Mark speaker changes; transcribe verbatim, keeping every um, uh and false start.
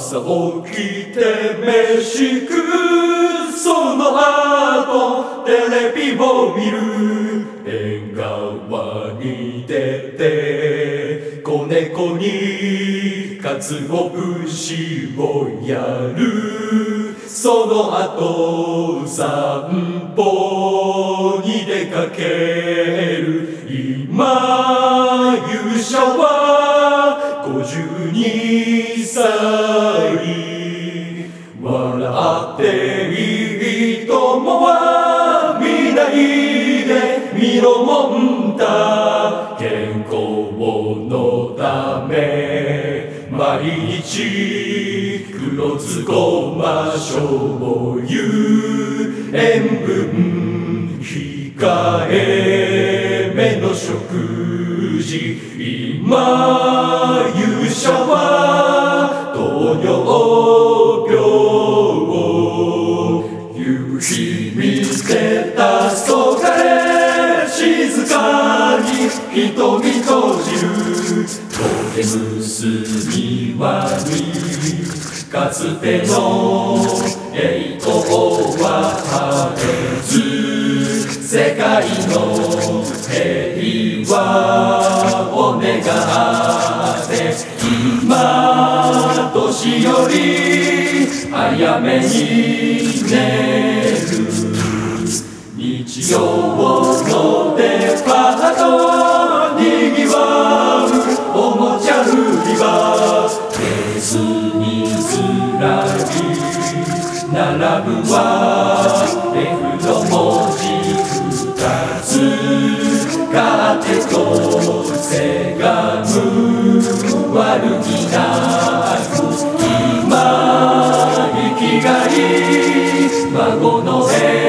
Speaker 1: 朝起きて飯食う、その後テレビを見る。縁側に出て子猫に鰹節をやる。その後散歩に出かける。今勇者はごじゅうにさい。笑っていい友は見ないでみろもんだ。健康のため毎日黒酢ごま醤油塩分控えめの食事。今勇者は糖尿病。夕日見つけたそがれ静かに瞳閉じる。トゲ結び悪いかつての栄光は果てず。世界の平和を願って今年より早めに寝る。日曜のデパートにぎわうおもちゃ売り場。レースにずらり並ぶは絵筆文字ふたつ。勝手とせがむ悪気なく今生きがい孫の絵